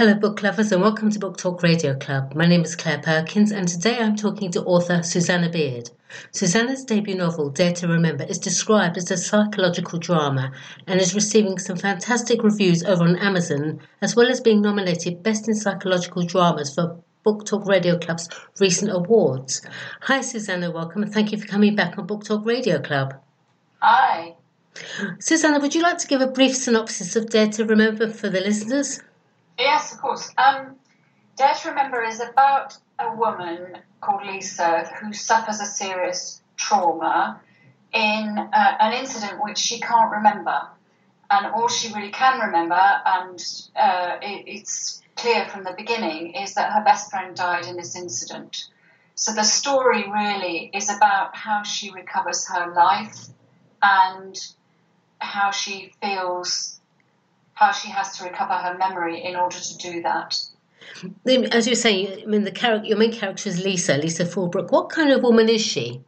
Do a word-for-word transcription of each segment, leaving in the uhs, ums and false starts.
Hello, book lovers, and welcome to Book Talk Radio Club. My name is Claire Perkins, and today I'm talking to author Susanna Beard. Susanna's debut novel, Dare to Remember, is described as a psychological drama and is receiving some fantastic reviews over on Amazon, as well as being nominated Best in Psychological Dramas for Book Talk Radio Club's recent awards. Hi, Susanna, welcome, and thank you for coming back on Book Talk Radio Club. Hi. Susanna, would you like to give a brief synopsis of Dare to Remember for the listeners? Yes, of course. Um, Dare to Remember is about a woman called Lisa who suffers a serious trauma in uh, an incident which she can't remember. And all she really can remember, and uh, it, it's clear from the beginning, is that her best friend died in this incident. So the story really is about how she recovers her life and how she feels, how she has to recover her memory in order to do that. As you say, I mean, the character, your main character is Lisa, Lisa Fulbrook. What kind of woman is she?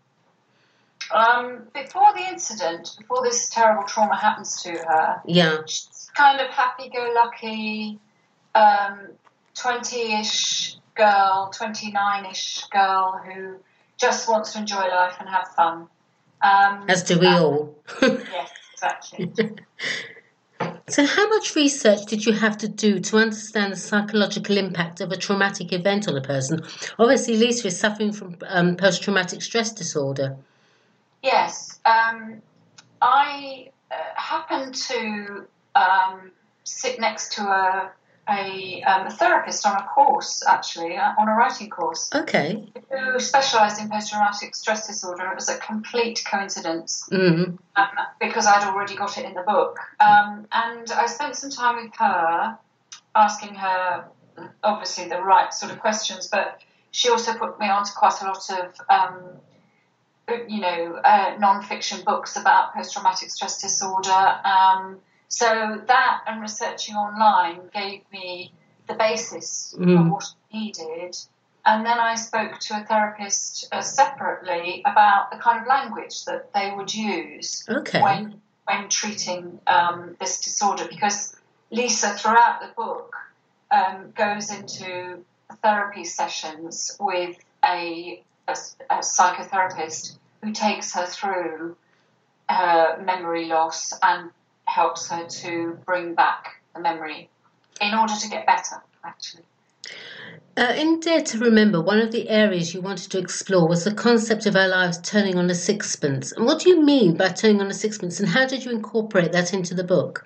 Um, before the incident, before this terrible trauma happens to her, yeah, she's kind of happy-go-lucky, um, twenty-ish girl, twenty-nine-ish girl who just wants to enjoy life and have fun. Um, As do we and, all. Yes, exactly. So how much research did you have to do to understand the psychological impact of a traumatic event on a person? Obviously, Lisa is suffering from um, post-traumatic stress disorder. Yes. Um, I uh, happened to um, sit next to a, a, um, a therapist on a course, actually, uh, on a writing course. Okay. Who specialised in post-traumatic stress disorder. It was a complete coincidence mm. um, because I'd already got it in the book. Um, and I spent some time with her, asking her, obviously, the right sort of questions, but she also put me onto quite a lot of, um, you know, uh, non-fiction books about post-traumatic stress disorder. Um, so that and researching online gave me the basis mm. for what I needed. And then I spoke to a therapist uh, separately about the kind of language that they would use okay. when when treating um, this disorder, because Lisa, throughout the book, um, goes into therapy sessions with a, a, a psychotherapist who takes her through her memory loss and helps her to bring back the memory in order to get better, actually. Uh, in Dare to Remember, one of the areas you wanted to explore was the concept of our lives turning on a sixpence. And what do you mean by turning on a sixpence, and how did you incorporate that into the book?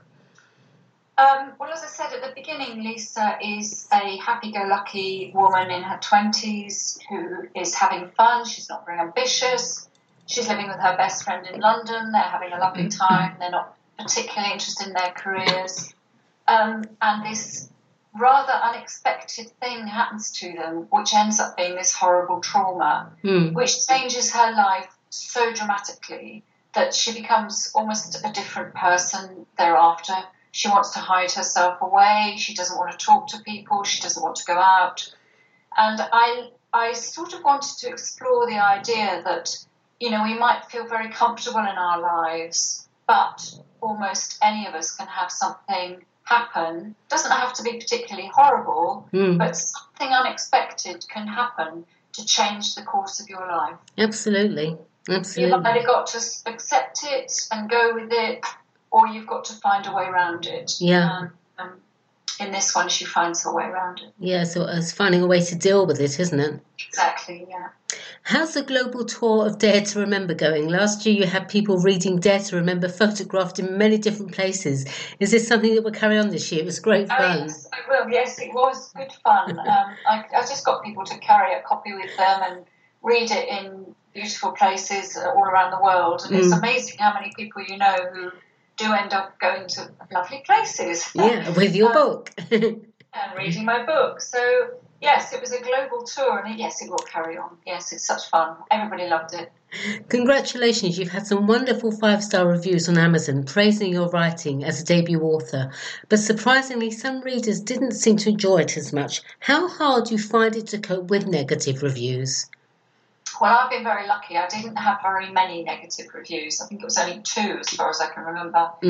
Um, well, as I said at the beginning, Lisa is a happy-go-lucky woman in her twenties who is having fun. She's not very ambitious. She's living with her best friend in London. They're having a lovely time. They're not particularly interested in their careers. Um, and this rather unexpected thing happens to them, which ends up being this horrible trauma, mm. which changes her life so dramatically that she becomes almost a different person thereafter. She wants to hide herself away. She doesn't want to talk to people. She doesn't want to go out. And I, I sort of wanted to explore the idea that, you know, we might feel very comfortable in our lives, but almost any of us can have something happen. Doesn't have to be particularly horrible, mm. but something unexpected can happen to change the course of your life. Absolutely, absolutely. You've either got to accept it and go with it, or you've got to find a way around it. Yeah. Um, um, in this one, she finds her way around it. Yeah, so it's finding a way to deal with it, isn't it? Exactly, yeah. How's the global tour of Dare to Remember going? Last year you had people reading Dare to Remember photographed in many different places. Is this something that will carry on this year? It was great fun. Oh, yes, I will. Yes, it was good fun. um, I, I just got people to carry a copy with them and read it in beautiful places all around the world. And mm. it's amazing how many people you know who do end up going to lovely places. Yeah, with your um, book. and reading my book. So, yes, it was a global tour, and yes, it will carry on. Yes, it's such fun. Everybody loved it. Congratulations, you've had some wonderful five-star reviews on Amazon praising your writing as a debut author, but surprisingly some readers didn't seem to enjoy it as much. How hard do you find it to cope with negative reviews? Well, I've been very lucky. I didn't have very many negative reviews. I think it was only two as far as I can remember. Mm.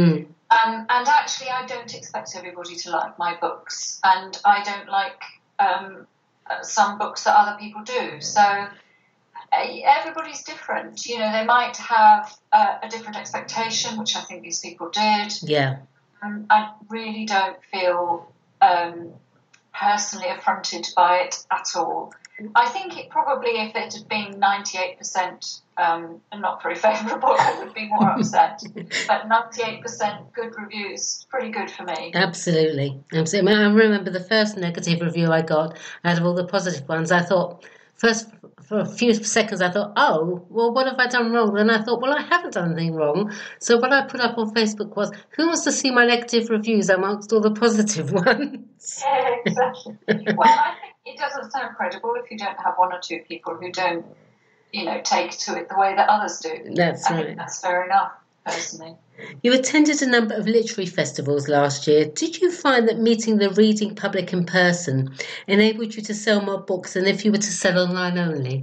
Um, and actually, I don't expect everybody to like my books, and I don't like um, some books that other people do. So uh, everybody's different. You know, they might have uh, a different expectation, which I think these people did. Yeah. Um, I really don't feel um, personally affronted by it at all. I think it probably, if it had been ninety-eight percent um, not very favourable, I would be more upset. But ninety-eight percent good reviews, pretty good for me. Absolutely. Absolutely. I remember the first negative review I got out of all the positive ones. I thought, first, for a few seconds, I thought, oh, well, what have I done wrong? Then I thought, well, I haven't done anything wrong. So what I put up on Facebook was, who wants to see my negative reviews amongst all the positive ones? Yeah, exactly. Well, I think it doesn't sound credible if you don't have one or two people who don't, you know, take to it the way that others do. That's I right. think that's fair enough, personally. You attended a number of literary festivals last year. Did you find that meeting the reading public in person enabled you to sell more books than if you were to sell online only?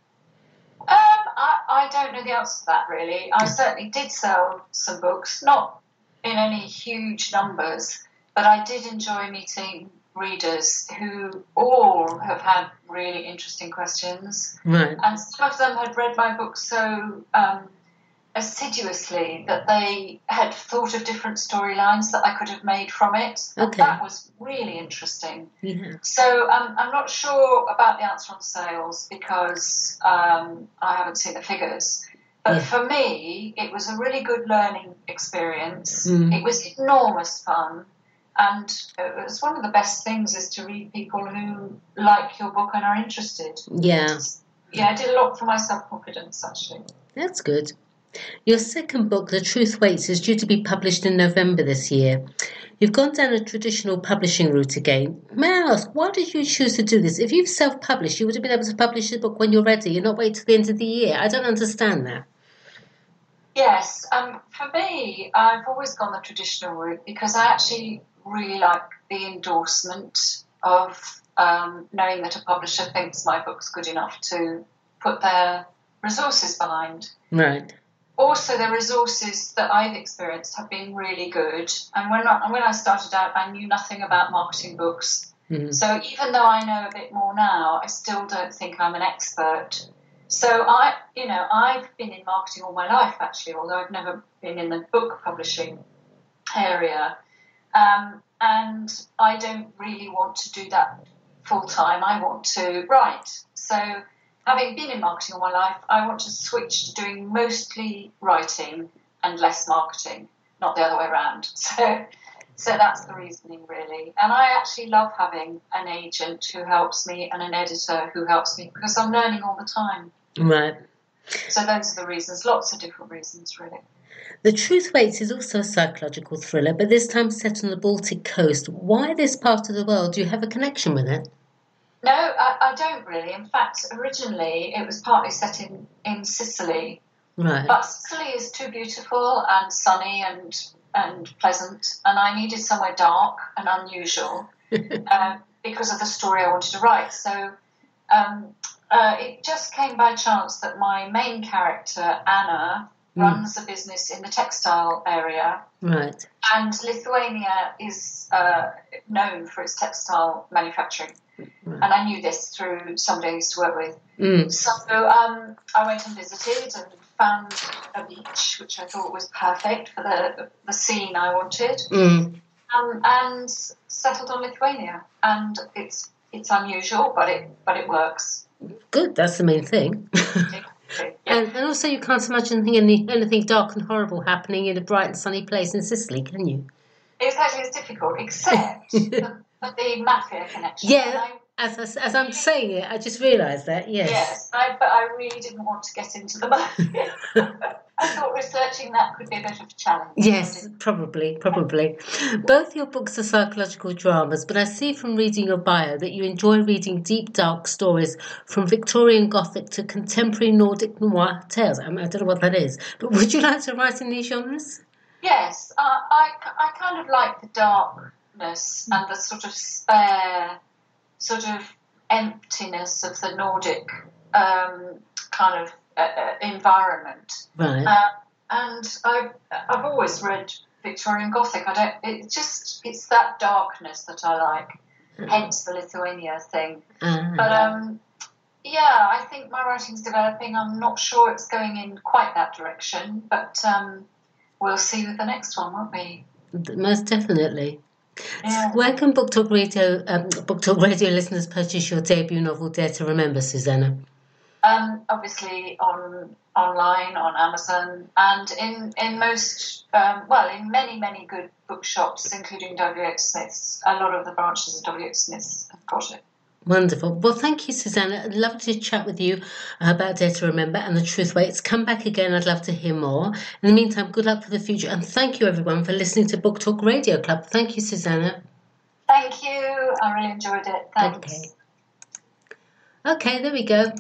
Um, I, I don't know the answer to that, really. I certainly did sell some books, not in any huge numbers, but I did enjoy meeting readers who all have had really interesting questions. Right. And some of them had read my book so um, assiduously that they had thought of different storylines that I could have made from it. And Okay. that was really interesting. Yeah. So um, I'm not sure about the answer on sales because um, I haven't seen the figures. But Yeah. for me, it was a really good learning experience. Mm. It was enormous fun. And it was one of the best things is to read people who like your book and are interested. Yeah. Yeah, I did a lot for my self-confidence, actually. That's good. Your second book, The Truth Waits, is due to be published in November this year. You've gone down a traditional publishing route again. May I ask, why did you choose to do this? If you've self-published, you would have been able to publish the book when you're ready and not wait till the end of the year. I don't understand that. Yes, um, for me, I've always gone the traditional route because I actually really like the endorsement of um, knowing that a publisher thinks my book's good enough to put their resources behind. Right. Also, the resources that I've experienced have been really good. And when I, when I started out, I knew nothing about marketing books. Mm-hmm. So even though I know a bit more now, I still don't think I'm an expert. So I, you know, I've been in marketing all my life, actually, although I've never been in the book publishing area. Um, and I don't really want to do that full time. I want to write. So having been in marketing all my life, I want to switch to doing mostly writing and less marketing, not the other way around. So, so that's the reasoning, really. And I actually love having an agent who helps me and an editor who helps me because I'm learning all the time. Right. So those are the reasons, lots of different reasons, really. The Truth Waits is also a psychological thriller, but this time set on the Baltic coast. Why this part of the world? Do you have a connection with it? No, I, I don't really. In fact, originally it was partly set in, in Sicily. Right. But Sicily is too beautiful and sunny and and pleasant, and I needed somewhere dark and unusual um, because of the story I wanted to write. So um, uh, it just came by chance that my main character, Anna, mm. runs a business in the textile area. Right. And Lithuania is uh, known for its textile manufacturing. Right. And I knew this through somebody I used to work with. Mm. So um, I went and visited and found a beach, which I thought was perfect for the the scene I wanted, mm. um, and settled on Lithuania. And it's it's unusual, but it but it works. Good, that's the main thing. Yeah. and, and also, you can't imagine anything, anything dark and horrible happening in a bright and sunny place in Sicily, can you? Exactly, it's difficult, except the, the mafia connection. Yeah. As, as, as I'm saying it, I just realised that, yes. Yes, I, but I really didn't want to get into the mafia. I thought researching that could be a bit of a challenge. Yes, probably, probably. Both your books are psychological dramas, but I see from reading your bio that you enjoy reading deep, dark stories from Victorian Gothic to contemporary Nordic noir tales. I, mean, I don't know what that is, but would you like to write in these genres? Yes, uh, I, I kind of like the darkness and the sort of spare, sort of emptiness of the Nordic um, kind of uh, environment. Right. Uh, and I've, I've always read Victorian Gothic. I don't. It's just it's that darkness that I like. Mm. Hence the Lithuania thing. Uh-huh. But um, yeah, I think my writing's developing. I'm not sure it's going in quite that direction, but um, we'll see with the next one, won't we? Most definitely. Yeah. So where can Book Talk Radio um, Book Talk Radio listeners purchase your debut novel, Dare to Remember, Susanna? Um, obviously on online, on Amazon, and in in most, um, well, in many many good bookshops, including W H Smith's. A lot of the branches of W H Smith's have got it. Wonderful. Well, thank you, Susanna. I'd love to chat with you about Dare to Remember and The Truth Waits. Come back again. I'd love to hear more. In the meantime, good luck for the future. And thank you, everyone, for listening to Book Talk Radio Club. Thank you, Susanna. Thank you. I really enjoyed it. Thanks. Okay. Okay, there we go.